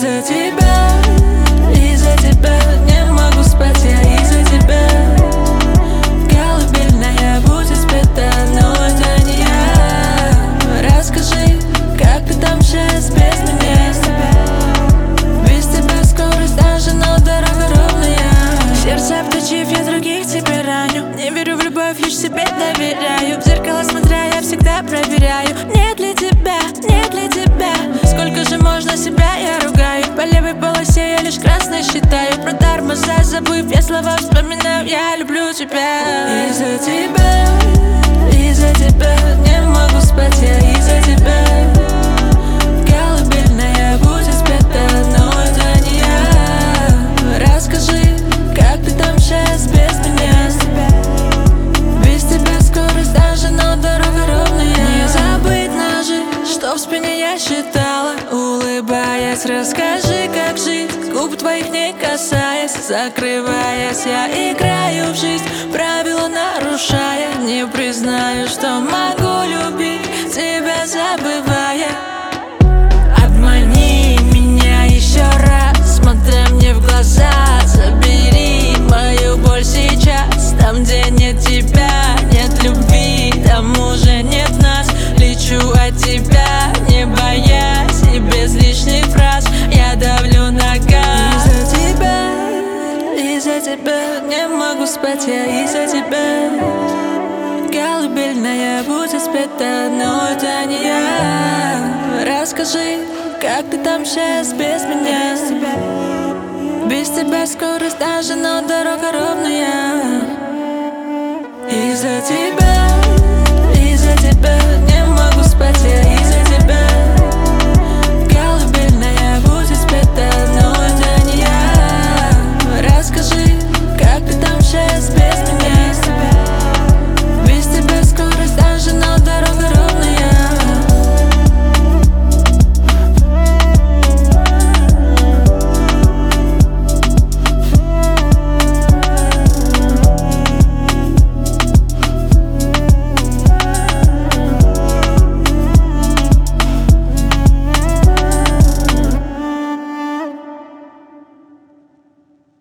Из-за тебя не могу спать, я из-за тебя. Колыбельная будет спета, но это не я. Расскажи, как ты там сейчас без меня? Без тебя скорость даже, но дорога ровная. Сердце обточив, я других тебе раню. Не верю в любовь, лишь себе доверяю. В зеркало смотря, я всегда проверяю. Нет ли тебя, нет ли тебя? Сколько же можно себя, я ругаю. По левой полосе я лишь красный считаю. Про тормоза забыв, я слова вспоминаю. Я люблю тебя. Из-за тебя не могу спать, я из-за тебя. Колыбельная будет спета, но это не я. Расскажи, как ты там сейчас без меня? Без тебя скорость даже, но дорога ровная. Не забыть ножи, что в спине я считала. Улыбаясь, расскажи, как жить, губ твоих не касаясь. Закрываясь, я играю в жизнь, правила нарушая. Не признаю, что могу любить тебя, забывая. Обмани меня еще раз, смотря мне в глаза. Забери мою боль сейчас, там, где нет тебя, нет любви, там уже нет нас. Лечу от тебя, не боясь, и без лишних фраз я давлю на газ. Из-за тебя не могу спать, я из-за тебя. Колыбельная будет спета, но это не я. Расскажи, как ты там сейчас без меня? Без тебя скорость даже, но дорога ровная. Из-за тебя